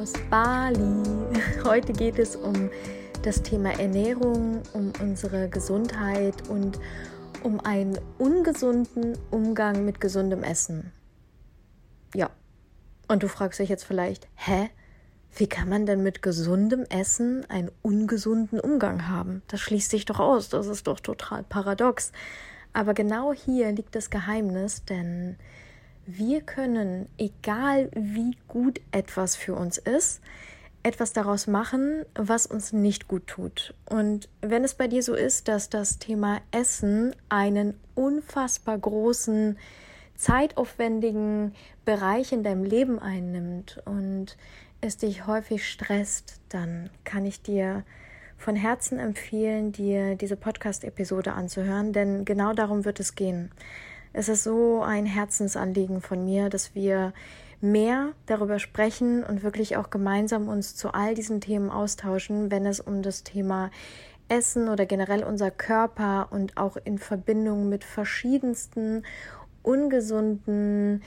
aus Bali. Heute geht es um das Thema Ernährung, um unsere Gesundheit und um einen ungesunden Umgang mit gesundem Essen. Ja, und du fragst dich jetzt vielleicht, wie kann man denn mit gesundem Essen einen ungesunden Umgang haben? Das schließt sich doch aus, das ist doch total paradox. Aber genau hier liegt das Geheimnis, denn wir können, egal wie gut etwas für uns ist, etwas daraus machen, was uns nicht gut tut. Und wenn es bei dir so ist, dass das Thema Essen einen unfassbar großen, zeitaufwendigen Bereich in deinem Leben einnimmt und es dich häufig stresst, dann kann ich dir von Herzen empfehlen, dir diese Podcast-Episode anzuhören, denn genau darum wird es gehen. Es ist so ein Herzensanliegen von mir, dass wir mehr darüber sprechen und wirklich auch gemeinsam uns zu all diesen Themen austauschen, wenn es um das Thema Essen oder generell unser Körper und auch in Verbindung mit verschiedensten ungesunden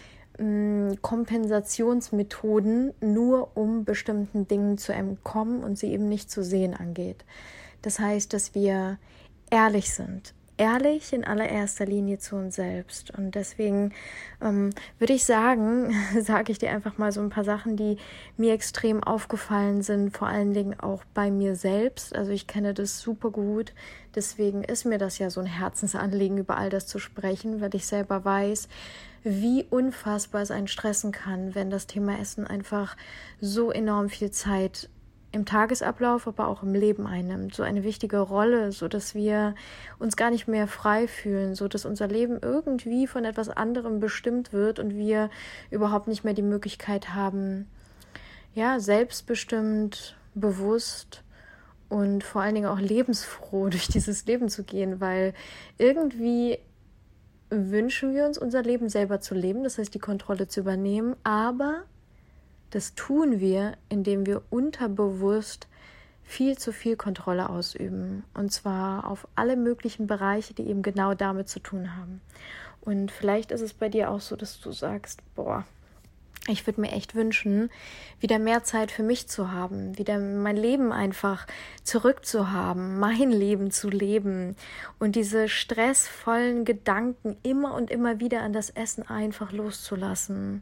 Kompensationsmethoden nur um bestimmten Dingen zu entkommen und sie eben nicht zu sehen angeht. Das heißt, dass wir ehrlich sind. Ehrlich in allererster Linie zu uns selbst. Und deswegen würde ich sagen, sage ich dir einfach mal so ein paar Sachen, die mir extrem aufgefallen sind, vor allen Dingen auch bei mir selbst. Also ich kenne das super gut, deswegen ist mir das ja so ein Herzensanliegen, über all das zu sprechen, weil ich selber weiß, wie unfassbar es einen stressen kann, wenn das Thema Essen einfach so enorm viel Zeit im Tagesablauf, aber auch im Leben einnimmt, so eine wichtige Rolle, so dass wir uns gar nicht mehr frei fühlen, so dass unser Leben irgendwie von etwas anderem bestimmt wird und wir überhaupt nicht mehr die Möglichkeit haben, ja, selbstbestimmt, bewusst und vor allen Dingen auch lebensfroh durch dieses Leben zu gehen, weil irgendwie wünschen wir uns, unser Leben selber zu leben, das heißt, die Kontrolle zu übernehmen, aber das tun wir, indem wir unterbewusst viel zu viel Kontrolle ausüben. Und zwar auf alle möglichen Bereiche, die eben genau damit zu tun haben. Und vielleicht ist es bei dir auch so, dass du sagst, ich würde mir echt wünschen, wieder mehr Zeit für mich zu haben, wieder mein Leben einfach zurückzuhaben, mein Leben zu leben und diese stressvollen Gedanken immer und immer wieder an das Essen einfach loszulassen.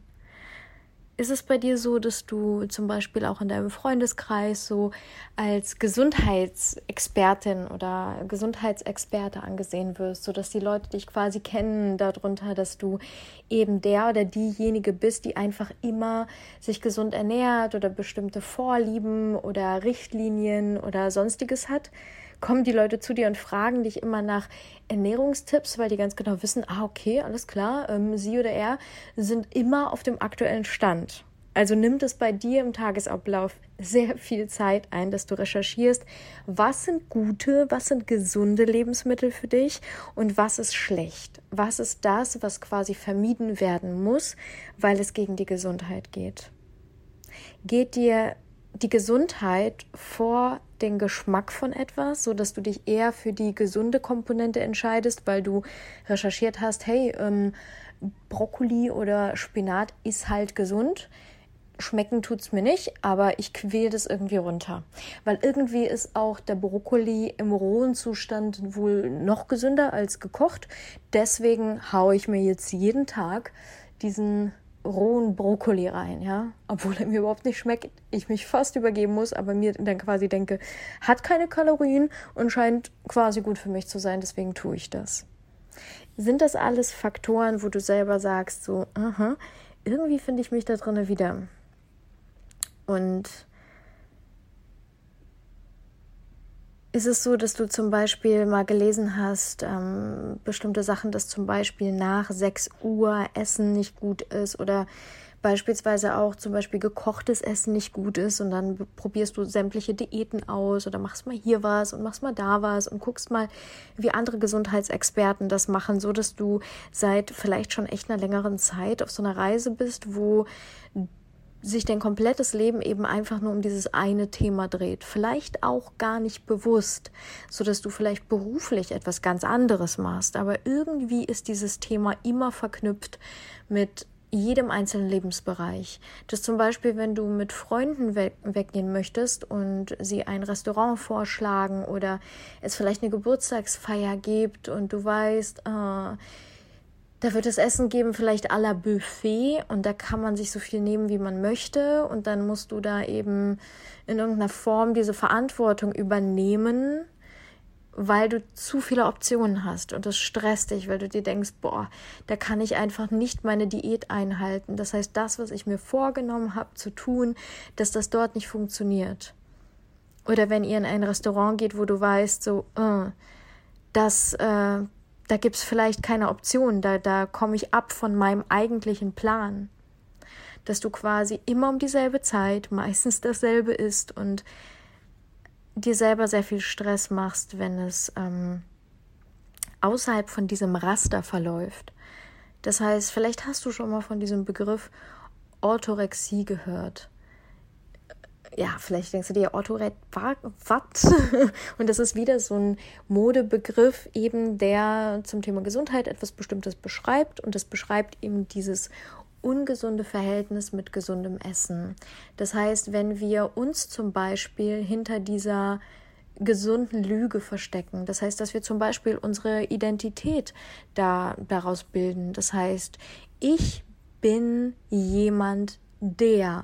Ist es bei dir so, dass du zum Beispiel auch in deinem Freundeskreis so als Gesundheitsexpertin oder Gesundheitsexperte angesehen wirst, sodass die Leute dich quasi kennen darunter, dass du eben der oder diejenige bist, die einfach immer sich gesund ernährt oder bestimmte Vorlieben oder Richtlinien oder Sonstiges hat? Kommen die Leute zu dir und fragen dich immer nach Ernährungstipps, weil die ganz genau wissen, okay, alles klar, sie oder er sind immer auf dem aktuellen Stand. Also nimmt es bei dir im Tagesablauf sehr viel Zeit ein, dass du recherchierst, was sind gute, was sind gesunde Lebensmittel für dich und was ist schlecht. Was ist das, was quasi vermieden werden muss, weil es gegen die Gesundheit geht. Geht dir die Gesundheit vor den Geschmack von etwas, so dass du dich eher für die gesunde Komponente entscheidest, weil du recherchiert hast, Brokkoli oder Spinat ist halt gesund. Schmecken tut's mir nicht, aber ich quäle das irgendwie runter. Weil irgendwie ist auch der Brokkoli im rohen Zustand wohl noch gesünder als gekocht. Deswegen haue ich mir jetzt jeden Tag diesen rohen Brokkoli rein, ja, obwohl er mir überhaupt nicht schmeckt, ich mich fast übergeben muss, aber mir dann quasi denke, hat keine Kalorien und scheint quasi gut für mich zu sein, deswegen tue ich das. Sind das alles Faktoren, wo du selber sagst, so, irgendwie finde ich mich da drin wieder? Und ist es so, dass du zum Beispiel mal gelesen hast, bestimmte Sachen, dass zum Beispiel nach 6 Uhr Essen nicht gut ist oder beispielsweise auch zum Beispiel gekochtes Essen nicht gut ist und dann probierst du sämtliche Diäten aus oder machst mal hier was und machst mal da was und guckst mal, wie andere Gesundheitsexperten das machen, so dass du seit vielleicht schon echt einer längeren Zeit auf so einer Reise bist, wo sich dein komplettes Leben eben einfach nur um dieses eine Thema dreht. Vielleicht auch gar nicht bewusst, sodass du vielleicht beruflich etwas ganz anderes machst. Aber irgendwie ist dieses Thema immer verknüpft mit jedem einzelnen Lebensbereich. Dass zum Beispiel, wenn du mit Freunden weggehen möchtest und sie ein Restaurant vorschlagen oder es vielleicht eine Geburtstagsfeier gibt und du weißt, da wird es Essen geben, vielleicht à la Buffet, und da kann man sich so viel nehmen, wie man möchte, und dann musst du da eben in irgendeiner Form diese Verantwortung übernehmen, weil du zu viele Optionen hast, und das stresst dich, weil du dir denkst, boah, da kann ich einfach nicht meine Diät einhalten. Das heißt, das, was ich mir vorgenommen habe zu tun, dass das dort nicht funktioniert. Oder wenn ihr in ein Restaurant geht, wo du weißt, so, da gibt es vielleicht keine Option, da komme ich ab von meinem eigentlichen Plan. Dass du quasi immer um dieselbe Zeit meistens dasselbe isst und dir selber sehr viel Stress machst, wenn es außerhalb von diesem Raster verläuft. Das heißt, vielleicht hast du schon mal von diesem Begriff Orthorexie gehört. Ja, vielleicht denkst du dir, was? Und das ist wieder so ein Modebegriff eben, der zum Thema Gesundheit etwas Bestimmtes beschreibt, und das beschreibt eben dieses ungesunde Verhältnis mit gesundem Essen. Das heißt, wenn wir uns zum Beispiel hinter dieser gesunden Lüge verstecken, das heißt, dass wir zum Beispiel unsere Identität daraus bilden, das heißt, ich bin jemand, der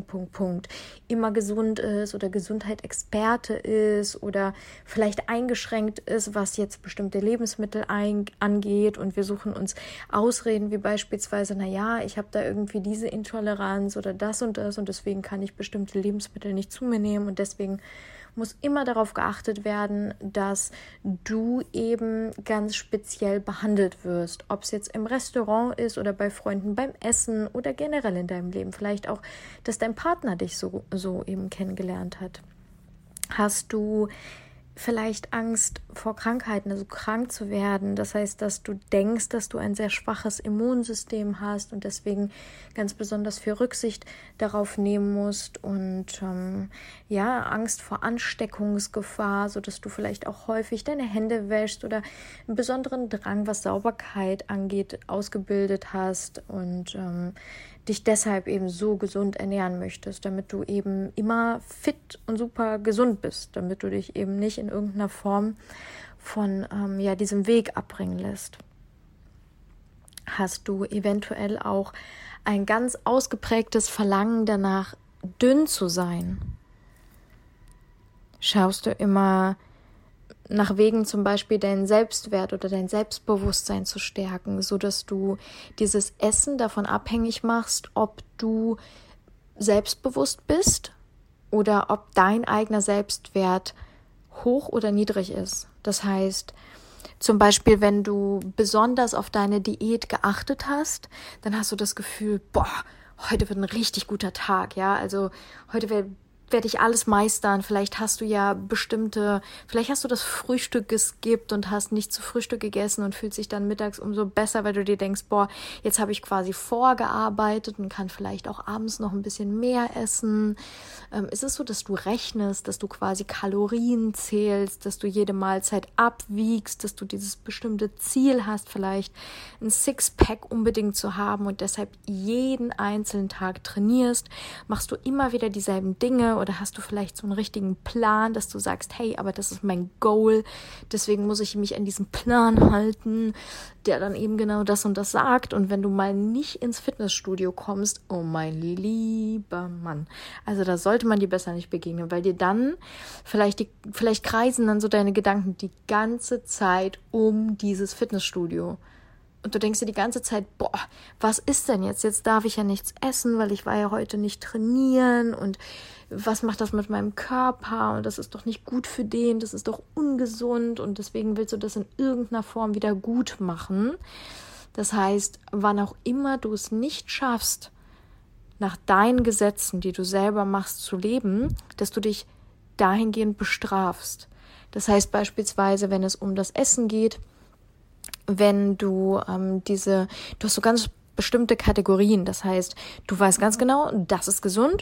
immer gesund ist oder Gesundheit-Experte ist oder vielleicht eingeschränkt ist, was jetzt bestimmte Lebensmittel angeht, und wir suchen uns Ausreden wie beispielsweise, naja, ich habe da irgendwie diese Intoleranz oder das und deswegen kann ich bestimmte Lebensmittel nicht zu mir nehmen, und deswegen muss immer darauf geachtet werden, dass du eben ganz speziell behandelt wirst. Ob es jetzt im Restaurant ist oder bei Freunden beim Essen oder generell in deinem Leben. Vielleicht auch, dass dein Partner dich so eben kennengelernt hat. Hast du vielleicht Angst vor Krankheiten, also krank zu werden? Das heißt, dass du denkst, dass du ein sehr schwaches Immunsystem hast und deswegen ganz besonders viel Rücksicht darauf nehmen musst, und Angst vor Ansteckungsgefahr, sodass du vielleicht auch häufig deine Hände wäschst oder einen besonderen Drang, was Sauberkeit angeht, ausgebildet hast und dich deshalb eben so gesund ernähren möchtest, damit du eben immer fit und super gesund bist, damit du dich eben nicht in irgendeiner Form von diesem Weg abbringen lässt. Hast du eventuell auch ein ganz ausgeprägtes Verlangen danach, dünn zu sein? Schaust du immer nach Wegen, zum Beispiel deinen Selbstwert oder dein Selbstbewusstsein zu stärken, sodass du dieses Essen davon abhängig machst, ob du selbstbewusst bist oder ob dein eigener Selbstwert hoch oder niedrig ist. Das heißt, zum Beispiel, wenn du besonders auf deine Diät geachtet hast, dann hast du das Gefühl, heute wird ein richtig guter Tag, ja, also heute werde ich alles meistern. Vielleicht hast du das Frühstück geskippt und hast nicht zu Frühstück gegessen und fühlst dich dann mittags umso besser, weil du dir denkst, jetzt habe ich quasi vorgearbeitet und kann vielleicht auch abends noch ein bisschen mehr essen. Ist es so, dass du rechnest, dass du quasi Kalorien zählst, dass du jede Mahlzeit abwiegst, dass du dieses bestimmte Ziel hast, vielleicht ein Sixpack unbedingt zu haben und deshalb jeden einzelnen Tag trainierst? Machst du immer wieder dieselben Dinge? Oder hast du vielleicht so einen richtigen Plan, dass du sagst, hey, aber das ist mein Goal, deswegen muss ich mich an diesen Plan halten, der dann eben genau das und das sagt. Und wenn du mal nicht ins Fitnessstudio kommst, oh mein lieber Mann, also da sollte man dir besser nicht begegnen, weil dir dann vielleicht kreisen dann so deine Gedanken die ganze Zeit um dieses Fitnessstudio. Und du denkst dir die ganze Zeit, was ist denn jetzt? Jetzt darf ich ja nichts essen, weil ich war ja heute nicht trainieren. Und was macht das mit meinem Körper? Und das ist doch nicht gut für den, das ist doch ungesund. Und deswegen willst du das in irgendeiner Form wieder gut machen. Das heißt, wann auch immer du es nicht schaffst, nach deinen Gesetzen, die du selber machst, zu leben, dass du dich dahingehend bestrafst. Das heißt beispielsweise, wenn es um das Essen geht, wenn du du hast so ganz bestimmte Kategorien, das heißt, du weißt ganz genau, das ist gesund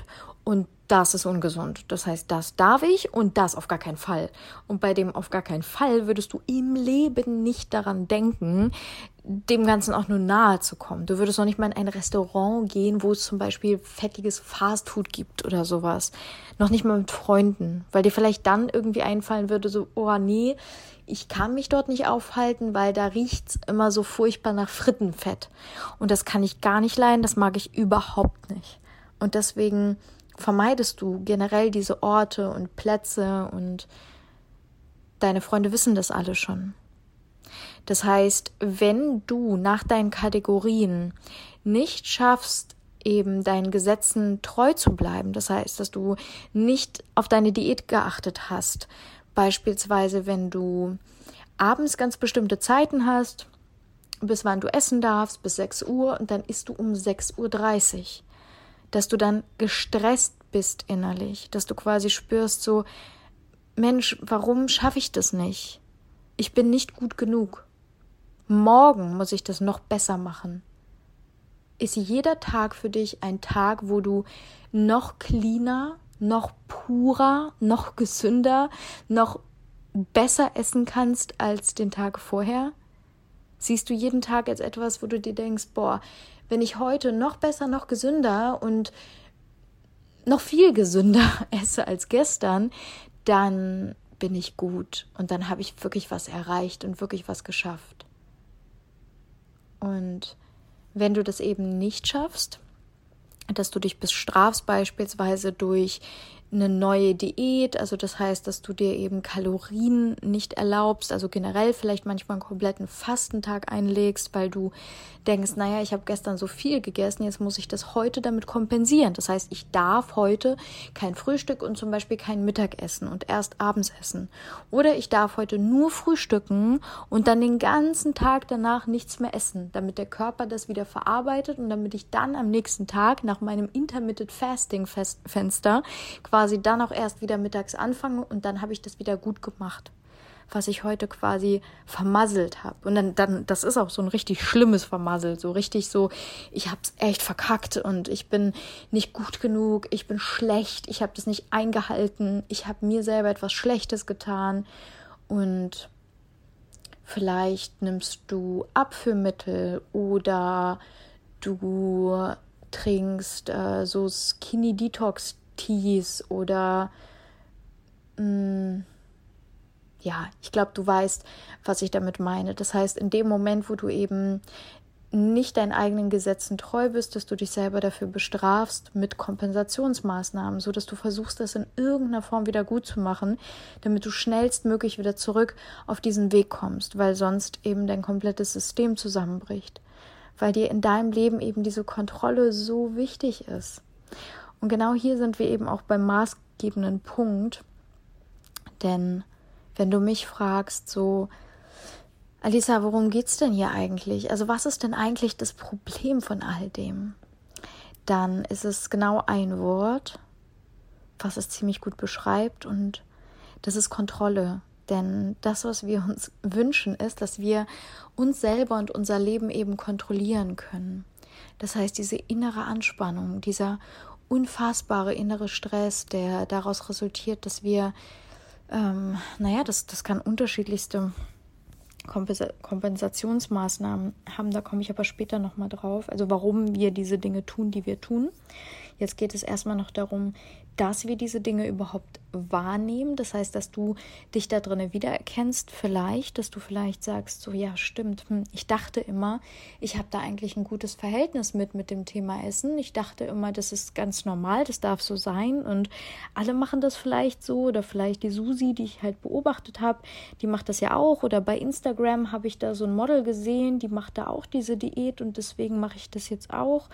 Und das ist ungesund. Das heißt, das darf ich und das auf gar keinen Fall. Und bei dem auf gar keinen Fall würdest du im Leben nicht daran denken, dem Ganzen auch nur nahe zu kommen. Du würdest noch nicht mal in ein Restaurant gehen, wo es zum Beispiel fettiges Fastfood gibt oder sowas. Noch nicht mal mit Freunden, weil dir vielleicht dann irgendwie einfallen würde, so, oh nee, ich kann mich dort nicht aufhalten, weil da riecht's immer so furchtbar nach Frittenfett. Und das kann ich gar nicht leiden, das mag ich überhaupt nicht. Und deswegen vermeidest du generell diese Orte und Plätze und deine Freunde wissen das alle schon. Das heißt, wenn du nach deinen Kategorien nicht schaffst, eben deinen Gesetzen treu zu bleiben, das heißt, dass du nicht auf deine Diät geachtet hast, beispielsweise wenn du abends ganz bestimmte Zeiten hast, bis wann du essen darfst, bis 6 Uhr und dann isst du um 6:30 Uhr, dass du dann gestresst bist innerlich, dass du quasi spürst so, Mensch, warum schaffe ich das nicht? Ich bin nicht gut genug. Morgen muss ich das noch besser machen. Ist jeder Tag für dich ein Tag, wo du noch cleaner, noch purer, noch gesünder, noch besser essen kannst als den Tag vorher? Siehst du jeden Tag als etwas, wo du dir denkst, boah, wenn ich heute noch besser, noch gesünder und noch viel gesünder esse als gestern, dann bin ich gut und dann habe ich wirklich was erreicht und wirklich was geschafft. Und wenn du das eben nicht schaffst, dass du dich bestrafst beispielsweise durch eine neue Diät, also das heißt, dass du dir eben Kalorien nicht erlaubst, also generell vielleicht manchmal einen kompletten Fastentag einlegst, weil du denkst, naja, ich habe gestern so viel gegessen, jetzt muss ich das heute damit kompensieren. Das heißt, ich darf heute kein Frühstück und zum Beispiel kein Mittagessen und erst abends essen. Oder ich darf heute nur frühstücken und dann den ganzen Tag danach nichts mehr essen, damit der Körper das wieder verarbeitet und damit ich dann am nächsten Tag nach meinem Intermittent Fasting Fenster quasi dann auch erst wieder mittags anfange und dann habe ich das wieder gut gemacht, was ich heute quasi vermasselt habe. Und dann, das ist auch so ein richtig schlimmes Vermasselt, so richtig so, ich habe es echt verkackt und ich bin nicht gut genug, ich bin schlecht, ich habe das nicht eingehalten, ich habe mir selber etwas Schlechtes getan und vielleicht nimmst du Abführmittel oder du trinkst so Skinny Detox Teas oder ja, ich glaube, du weißt, was ich damit meine. Das heißt, in dem Moment, wo du eben nicht deinen eigenen Gesetzen treu bist, dass du dich selber dafür bestrafst mit Kompensationsmaßnahmen, so dass du versuchst, das in irgendeiner Form wieder gut zu machen, damit du schnellstmöglich wieder zurück auf diesen Weg kommst, weil sonst eben dein komplettes System zusammenbricht, weil dir in deinem Leben eben diese Kontrolle so wichtig ist. Und genau hier sind wir eben auch beim maßgebenden Punkt, denn wenn du mich fragst, so, Alisa, worum geht's denn hier eigentlich? Also was ist denn eigentlich das Problem von all dem? Dann ist es genau ein Wort, was es ziemlich gut beschreibt und das ist Kontrolle. Denn das, was wir uns wünschen, ist, dass wir uns selber und unser Leben eben kontrollieren können. Das heißt, diese innere Anspannung, dieser unfassbare innere Stress, der daraus resultiert, dass wir, das kann unterschiedlichste Kompensationsmaßnahmen haben, da komme ich aber später nochmal drauf, also warum wir diese Dinge tun, die wir tun. Jetzt geht es erstmal noch darum, dass wir diese Dinge überhaupt wahrnehmen, das heißt, dass du dich da drin wiedererkennst, vielleicht, dass du vielleicht sagst, so ja, stimmt, ich dachte immer, ich habe da eigentlich ein gutes Verhältnis mit dem Thema Essen, ich dachte immer, das ist ganz normal, das darf so sein und alle machen das vielleicht so oder vielleicht die Susi, die ich halt beobachtet habe, die macht das ja auch oder bei Instagram habe ich da so ein Model gesehen, die macht da auch diese Diät und deswegen mache ich das jetzt auch.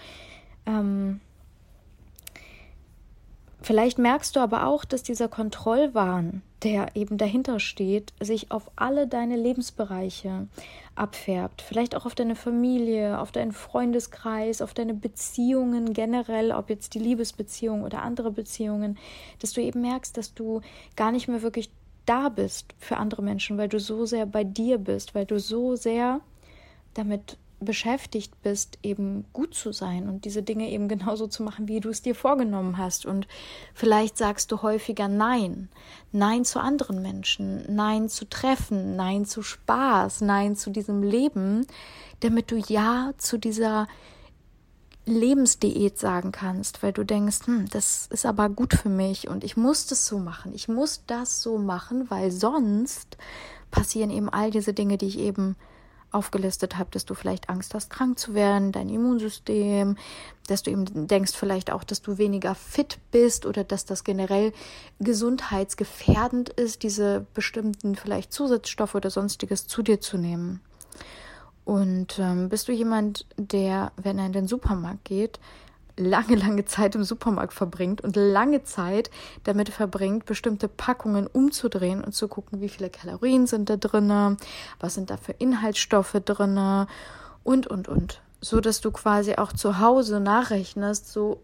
Vielleicht merkst du aber auch, dass dieser Kontrollwahn, der eben dahinter steht, sich auf alle deine Lebensbereiche abfärbt. Vielleicht auch auf deine Familie, auf deinen Freundeskreis, auf deine Beziehungen generell, ob jetzt die Liebesbeziehung oder andere Beziehungen, dass du eben merkst, dass du gar nicht mehr wirklich da bist für andere Menschen, weil du so sehr bei dir bist, weil du so sehr damit beschäftigt bist, eben gut zu sein und diese Dinge eben genauso zu machen, wie du es dir vorgenommen hast. Und vielleicht sagst du häufiger Nein. Nein zu anderen Menschen, Nein zu Treffen, Nein zu Spaß, Nein zu diesem Leben, damit du Ja zu dieser Lebensdiät sagen kannst, weil du denkst, das ist aber gut für mich und ich muss das so machen. Ich muss das so machen, weil sonst passieren eben all diese Dinge, die ich eben aufgelistet habe, dass du vielleicht Angst hast, krank zu werden, dein Immunsystem, dass du eben denkst vielleicht auch, dass du weniger fit bist oder dass das generell gesundheitsgefährdend ist, diese bestimmten vielleicht Zusatzstoffe oder sonstiges zu dir zu nehmen. Und bist du jemand, der, wenn er in den Supermarkt geht, lange Zeit im Supermarkt verbringt und lange Zeit damit verbringt, bestimmte Packungen umzudrehen und zu gucken, wie viele Kalorien sind da drin, was sind da für Inhaltsstoffe drin und. So, dass du quasi auch zu Hause nachrechnest, so,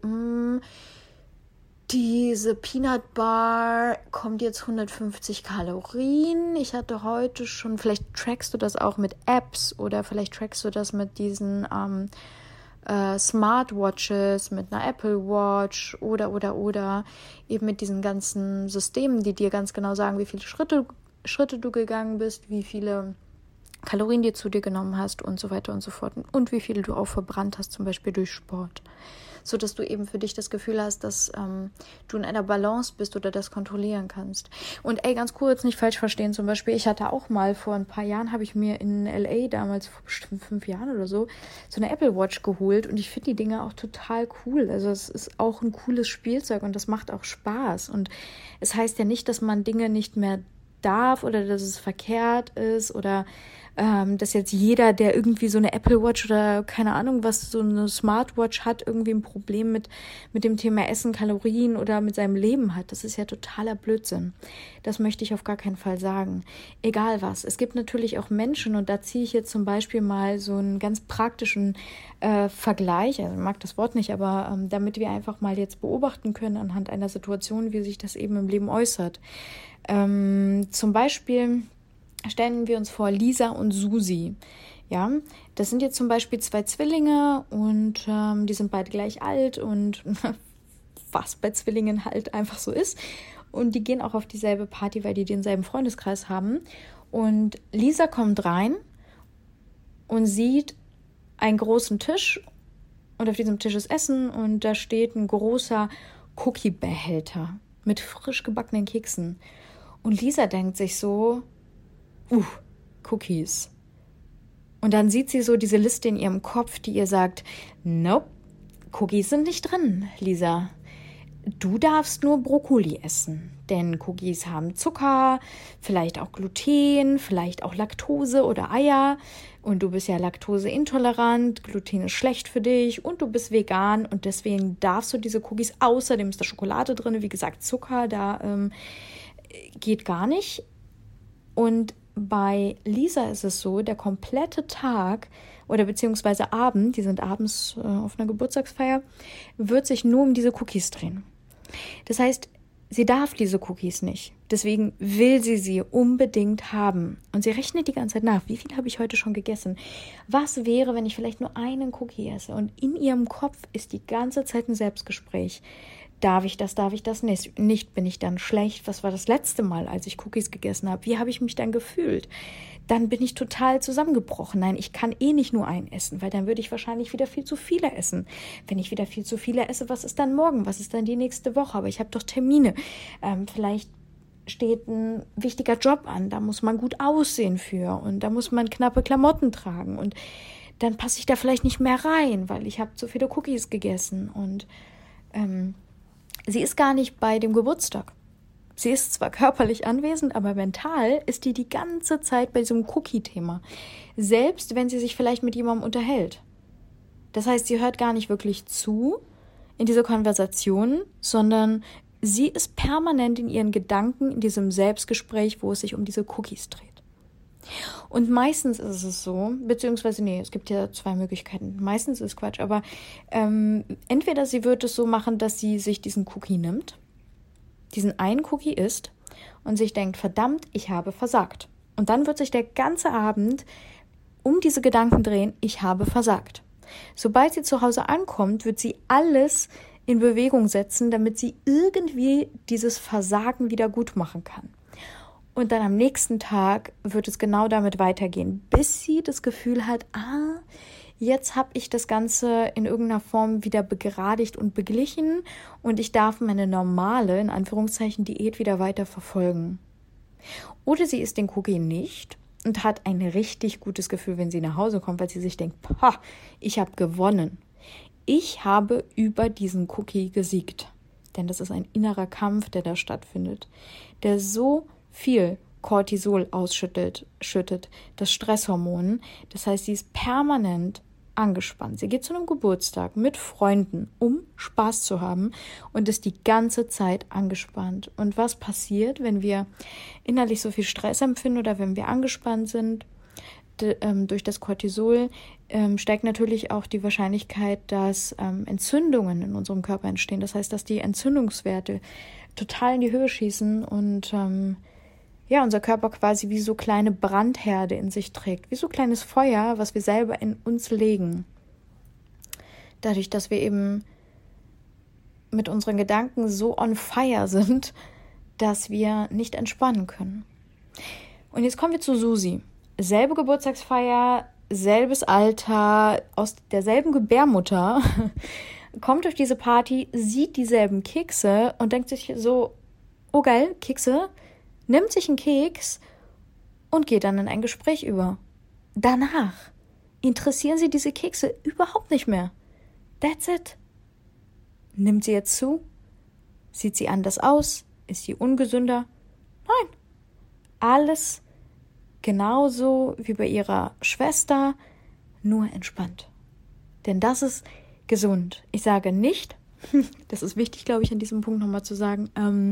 diese Peanut Bar kommt jetzt 150 Kalorien. Ich hatte heute schon, vielleicht trackst du das auch mit Apps oder vielleicht trackst du das mit diesen Smartwatches, mit einer Apple Watch oder eben mit diesen ganzen Systemen, die dir ganz genau sagen, wie viele Schritte du gegangen bist, wie viele Kalorien dir zu dir genommen hast und so weiter und so fort und wie viele du auch verbrannt hast, zum Beispiel durch Sport, so dass du eben für dich das Gefühl hast, dass du in einer Balance bist oder das kontrollieren kannst. Und ganz kurz, nicht falsch verstehen, zum Beispiel, ich hatte auch mal vor ein paar Jahren, habe ich mir in LA damals, vor bestimmt 5 Jahren oder so eine Apple Watch geholt und ich finde die Dinge auch total cool. Also es ist auch ein cooles Spielzeug und das macht auch Spaß. Und es heißt ja nicht, dass man Dinge nicht mehr darf oder dass es verkehrt ist oder dass jetzt jeder, der irgendwie so eine Apple Watch oder keine Ahnung was, so eine Smartwatch hat, irgendwie ein Problem mit dem Thema Essen, Kalorien oder mit seinem Leben hat. Das ist ja totaler Blödsinn. Das möchte ich auf gar keinen Fall sagen. Egal was. Es gibt natürlich auch Menschen und da ziehe ich jetzt zum Beispiel mal so einen ganz praktischen Vergleich, also ich mag das Wort nicht, aber damit wir einfach mal jetzt beobachten können anhand einer Situation, wie sich das eben im Leben äußert. Zum Beispiel stellen wir uns vor Lisa und Susi. Ja, das sind jetzt zum Beispiel 2 Zwillinge und die sind beide gleich alt und was bei Zwillingen halt einfach so ist. Und die gehen auch auf dieselbe Party, weil die denselben Freundeskreis haben. Und Lisa kommt rein und sieht einen großen Tisch und auf diesem Tisch ist Essen und da steht ein großer Cookie-Behälter mit frisch gebackenen Keksen. Und Lisa denkt sich so, Cookies. Und dann sieht sie so diese Liste in ihrem Kopf, die ihr sagt, nope, Cookies sind nicht drin, Lisa. Du darfst nur Brokkoli essen, denn Cookies haben Zucker, vielleicht auch Gluten, vielleicht auch Laktose oder Eier. Und du bist ja laktoseintolerant, Gluten ist schlecht für dich und du bist vegan und deswegen darfst du diese Cookies, außerdem ist da Schokolade drin, wie gesagt Zucker, da geht gar nicht. Und bei Lisa ist es so, der komplette Tag oder beziehungsweise Abend, die sind abends auf einer Geburtstagsfeier, wird sich nur um diese Cookies drehen. Das heißt, sie darf diese Cookies nicht. Deswegen will sie unbedingt haben. Und sie rechnet die ganze Zeit nach. Wie viel habe ich heute schon gegessen? Was wäre, wenn ich vielleicht nur einen Cookie esse? Und in ihrem Kopf ist die ganze Zeit ein Selbstgespräch. Darf ich das nicht? Bin ich dann schlecht? Was war das letzte Mal, als ich Cookies gegessen habe? Wie habe ich mich dann gefühlt? Dann bin ich total zusammengebrochen. Nein, ich kann nicht nur einen essen, weil dann würde ich wahrscheinlich wieder viel zu viele essen. Wenn ich wieder viel zu viele esse, was ist dann morgen? Was ist dann die nächste Woche? Aber ich habe doch Termine. Vielleicht steht ein wichtiger Job an. Da muss man gut aussehen für und da muss man knappe Klamotten tragen. Und dann passe ich da vielleicht nicht mehr rein, weil ich habe zu viele Cookies gegessen. Und sie ist gar nicht bei dem Geburtstag. Sie ist zwar körperlich anwesend, aber mental ist die ganze Zeit bei diesem Cookie-Thema. Selbst wenn sie sich vielleicht mit jemandem unterhält. Das heißt, sie hört gar nicht wirklich zu in dieser Konversation, sondern sie ist permanent in ihren Gedanken in diesem Selbstgespräch, wo es sich um diese Cookies dreht. Und meistens ist es so, beziehungsweise es gibt ja 2 Möglichkeiten. Meistens ist Quatsch, aber entweder sie wird es so machen, dass sie sich diesen Cookie nimmt, diesen einen Cookie isst und sich denkt, verdammt, ich habe versagt. Und dann wird sich der ganze Abend um diese Gedanken drehen, ich habe versagt. Sobald sie zu Hause ankommt, wird sie alles in Bewegung setzen, damit sie irgendwie dieses Versagen wieder gut machen kann. Und dann am nächsten Tag wird es genau damit weitergehen, bis sie das Gefühl hat, jetzt habe ich das Ganze in irgendeiner Form wieder begradigt und beglichen und ich darf meine normale, in Anführungszeichen, Diät wieder weiter verfolgen. Oder sie isst den Cookie nicht und hat ein richtig gutes Gefühl, wenn sie nach Hause kommt, weil sie sich denkt, ich habe gewonnen. Ich habe über diesen Cookie gesiegt. Denn das ist ein innerer Kampf, der da stattfindet, der so viel Cortisol schüttet, das Stresshormon. Das heißt, sie ist permanent angespannt. Sie geht zu einem Geburtstag mit Freunden, um Spaß zu haben und ist die ganze Zeit angespannt. Und was passiert, wenn wir innerlich so viel Stress empfinden oder wenn wir angespannt sind? Durch das Cortisol steigt natürlich auch die Wahrscheinlichkeit, dass Entzündungen in unserem Körper entstehen. Das heißt, dass die Entzündungswerte total in die Höhe schießen und unser Körper quasi wie so kleine Brandherde in sich trägt, wie so kleines Feuer, was wir selber in uns legen. Dadurch, dass wir eben mit unseren Gedanken so on fire sind, dass wir nicht entspannen können. Und jetzt kommen wir zu Susi. Selbe Geburtstagsfeier, selbes Alter, aus derselben Gebärmutter, kommt auf diese Party, sieht dieselben Kekse und denkt sich so, oh geil, Kekse, nimmt sich einen Keks und geht dann in ein Gespräch über. Danach interessieren sie diese Kekse überhaupt nicht mehr. That's it. Nimmt sie jetzt zu? Sieht sie anders aus? Ist sie ungesünder? Nein. Alles genauso wie bei ihrer Schwester, nur entspannt. Denn das ist gesund. Ich sage nicht, das ist wichtig, glaube ich, an diesem Punkt nochmal zu sagen,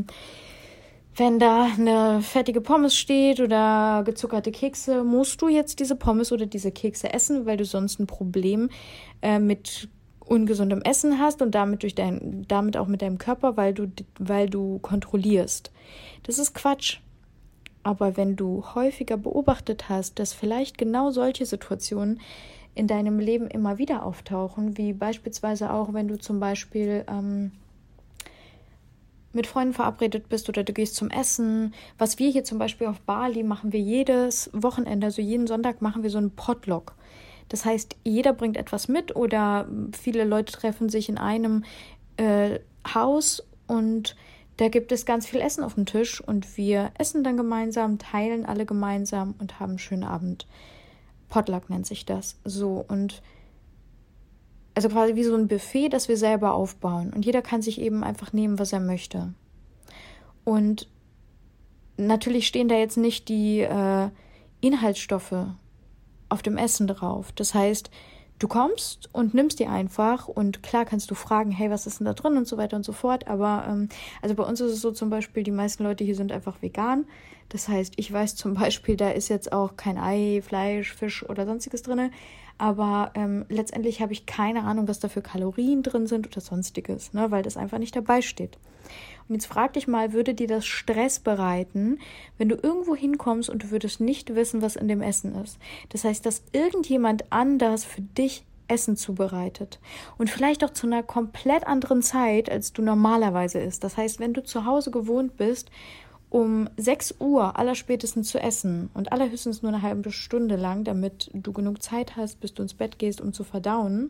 wenn da eine fettige Pommes steht oder gezuckerte Kekse, musst du jetzt diese Pommes oder diese Kekse essen, weil du sonst ein Problem mit ungesundem Essen hast und damit auch mit deinem Körper, weil du kontrollierst. Das ist Quatsch. Aber wenn du häufiger beobachtet hast, dass vielleicht genau solche Situationen in deinem Leben immer wieder auftauchen, wie beispielsweise auch, wenn du zum Beispiel mit Freunden verabredet bist oder du gehst zum Essen. Was wir hier zum Beispiel auf Bali machen wir jedes Wochenende, also jeden Sonntag machen wir so einen Potluck. Das heißt, jeder bringt etwas mit oder viele Leute treffen sich in einem Haus und da gibt es ganz viel Essen auf dem Tisch und wir essen dann gemeinsam, teilen alle gemeinsam und haben einen schönen Abend. Potluck nennt sich das. So, und also quasi wie so ein Buffet, das wir selber aufbauen. Und jeder kann sich eben einfach nehmen, was er möchte. Und natürlich stehen da jetzt nicht die Inhaltsstoffe auf dem Essen drauf. Das heißt, du kommst und nimmst die einfach und klar kannst du fragen, hey, was ist denn da drin und so weiter und so fort. Aber also bei uns ist es so zum Beispiel, die meisten Leute hier sind einfach vegan. Das heißt, ich weiß zum Beispiel, da ist jetzt auch kein Ei, Fleisch, Fisch oder sonstiges drin. Aber letztendlich habe ich keine Ahnung, was da für Kalorien drin sind oder sonstiges, ne, weil das einfach nicht dabei steht. Und jetzt frag dich mal, würde dir das Stress bereiten, wenn du irgendwo hinkommst und du würdest nicht wissen, was in dem Essen ist? Das heißt, dass irgendjemand anders für dich Essen zubereitet und vielleicht auch zu einer komplett anderen Zeit, als du normalerweise isst. Das heißt, wenn du zu Hause gewohnt bist, um 6 Uhr allerspätestens zu essen und allerhöchstens nur eine halbe Stunde lang, damit du genug Zeit hast, bis du ins Bett gehst, um zu verdauen,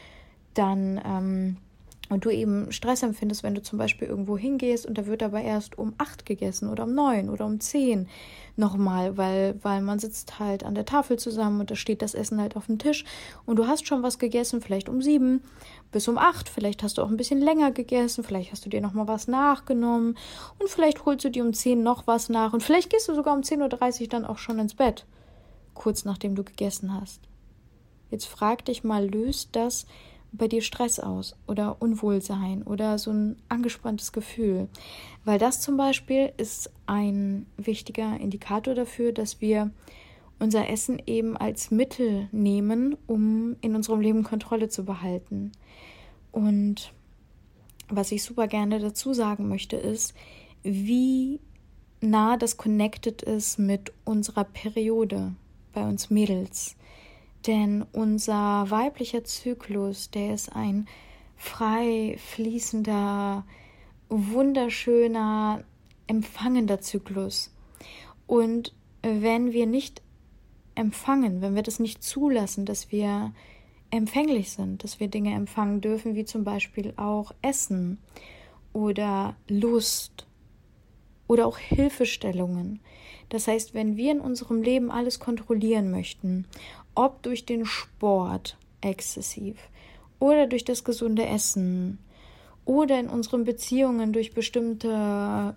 dann und du eben Stress empfindest, wenn du zum Beispiel irgendwo hingehst und da wird aber erst um 8 gegessen oder um 9 oder um 10 nochmal, weil man sitzt halt an der Tafel zusammen und da steht das Essen halt auf dem Tisch und du hast schon was gegessen, vielleicht um 7 bis um 8, vielleicht hast du auch ein bisschen länger gegessen, vielleicht hast du dir nochmal was nachgenommen und vielleicht holst du dir um 10 noch was nach und vielleicht gehst du sogar um 10:30 Uhr dann auch schon ins Bett, kurz nachdem du gegessen hast. Jetzt frag dich mal, löst das bei dir Stress aus oder Unwohlsein oder so ein angespanntes Gefühl? Weil das zum Beispiel ist ein wichtiger Indikator dafür, dass wir unser Essen eben als Mittel nehmen, um in unserem Leben Kontrolle zu behalten. Und was ich super gerne dazu sagen möchte, ist, wie nah das connected ist mit unserer Periode bei uns Mädels. Denn unser weiblicher Zyklus, der ist ein frei fließender, wunderschöner, empfangender Zyklus. Und wenn wir nicht empfangen, wenn wir das nicht zulassen, dass wir empfänglich sind, dass wir Dinge empfangen dürfen, wie zum Beispiel auch Essen oder Lust oder auch Hilfestellungen. Das heißt, wenn wir in unserem Leben alles kontrollieren möchten, ob durch den Sport exzessiv oder durch das gesunde Essen oder in unseren Beziehungen durch bestimmte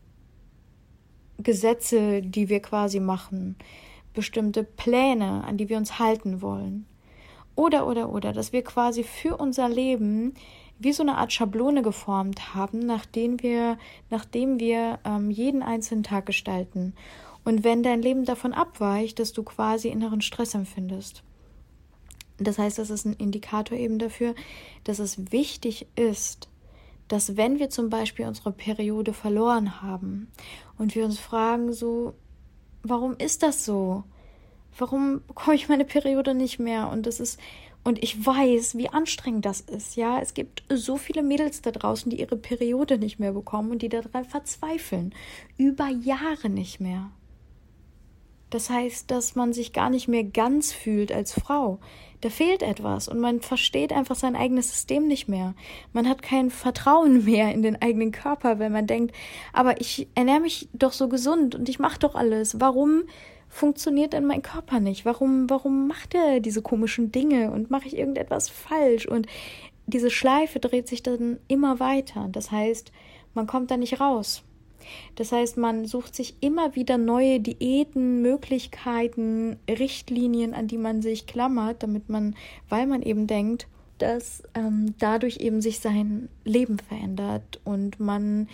Gesetze, die wir quasi machen, bestimmte Pläne, an die wir uns halten wollen, oder, dass wir quasi für unser Leben wie so eine Art Schablone geformt haben, nachdem wir jeden einzelnen Tag gestalten. Und wenn dein Leben davon abweicht, dass du quasi inneren Stress empfindest. Das heißt, das ist ein Indikator eben dafür, dass es wichtig ist, dass wenn wir zum Beispiel unsere Periode verloren haben und wir uns fragen so, warum ist das so? Warum bekomme ich meine Periode nicht mehr? Und ich weiß, wie anstrengend das ist, ja. Es gibt so viele Mädels da draußen, die ihre Periode nicht mehr bekommen und die daran verzweifeln. Über Jahre nicht mehr. Das heißt, dass man sich gar nicht mehr ganz fühlt als Frau. Da fehlt etwas und man versteht einfach sein eigenes System nicht mehr. Man hat kein Vertrauen mehr in den eigenen Körper, weil man denkt, aber ich ernähre mich doch so gesund und ich mache doch alles. Warum funktioniert denn mein Körper nicht? Warum macht er diese komischen Dinge und mache ich irgendetwas falsch? Und diese Schleife dreht sich dann immer weiter. Das heißt, man kommt da nicht raus. Das heißt, man sucht sich immer wieder neue Diäten, Möglichkeiten, Richtlinien, an die man sich klammert, weil man eben denkt, dass dadurch eben sich sein Leben verändert und man